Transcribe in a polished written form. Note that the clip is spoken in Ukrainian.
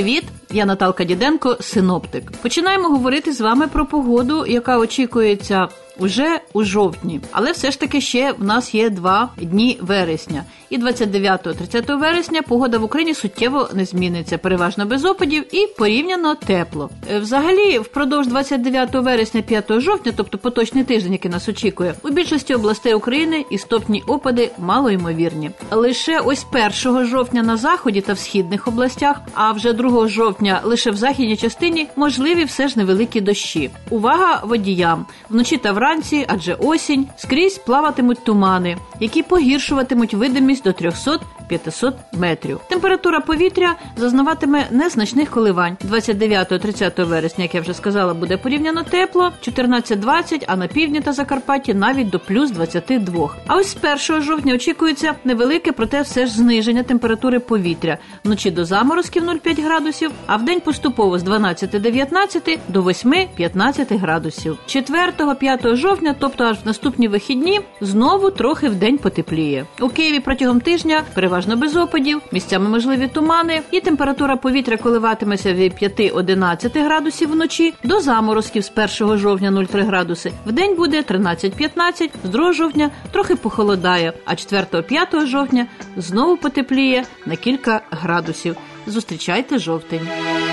Привіт! Я Наталка Діденко, синоптик. Починаємо говорити з вами про погоду, яка очікується уже у жовтні. Але все ж таки ще в нас є 2 дні вересня. І 29-30 вересня погода в Україні суттєво не зміниться. Переважно без опадів і порівняно тепло. Взагалі, впродовж 29 вересня 5 жовтня, тобто поточний тиждень, який нас очікує, у більшості областей України істотні опади малоймовірні. Лише ось 1 жовтня на заході та в східних областях, а вже 2 жовтня лише в західній частині можливі все ж невеликі дощі. Увага водіям! Вночі та вранці, адже осінь, скрізь плаватимуть тумани, які погіршуватимуть видимість до 300-500 метрів. Температура повітря зазнаватиме незначних коливань. 29-30 вересня, як я вже сказала, буде порівняно тепло, 14-20, а на півдні та Закарпатті навіть до плюс 22. А ось з 1 жовтня очікується невелике, проте все ж зниження температури повітря. Вночі до заморозків 0,5 градусів, а вдень поступово з 12-19 до 8-15 градусів. 4-5 жовтня, тобто аж в наступні вихідні, знову трохи вдень потепліє. У Києві протягом тижня переважно без опадів, місцями можливі тумани, і температура повітря коливатиметься від 5-11 градусів вночі до заморозків з 1 жовтня 0,3 градуси. Вдень буде 13-15, з 2 жовтня трохи похолодає, а 4-5 жовтня знову потепліє на кілька градусів. Зустрічайте жовтень.